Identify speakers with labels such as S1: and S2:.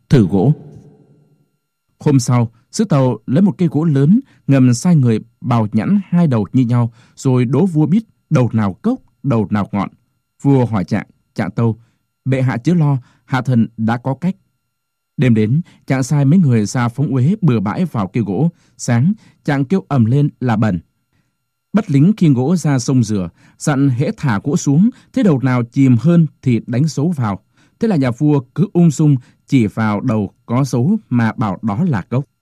S1: thử gỗ. Hôm sau, sứ tàu lấy một cây gỗ lớn, ngầm sai người bào nhẵn hai đầu như nhau, rồi đố vua biết đầu nào cốc, đầu nào ngọn. Vua hỏi Trạng, Trạng tâu: bệ hạ chớ lo, hạ thần đã có cách. Đêm đến, Trạng sai mấy người ra phóng uế bừa bãi vào cây gỗ. Sáng, Trạng kêu ầm lên là bẩn. Bắt lính khiêng gỗ ra sông rửa, dặn hễ thả gỗ xuống, thế đầu nào chìm hơn thì đánh dấu vào. Thế là nhà vua cứ ung dung chỉ vào đầu có dấu mà bảo đó là cốc.